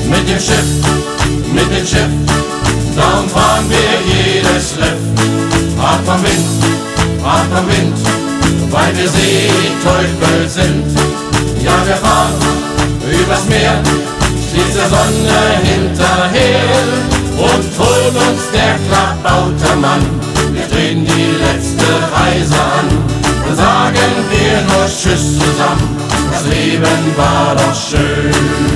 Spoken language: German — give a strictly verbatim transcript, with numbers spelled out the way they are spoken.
Mit dem Schiff, mit dem Schiff, darum fahren wir jedes Riff. Hart vom Wind, hart vom Wind, weil wir Seeteufel sind. Ja, wir fahren übers Meer, stets der Sonne hinterher und holen uns der klappbauter Mann. Wir drehen die letzte Reise an, dann sagen wir nur Tschüss zusammen. Das Leben war doch schön.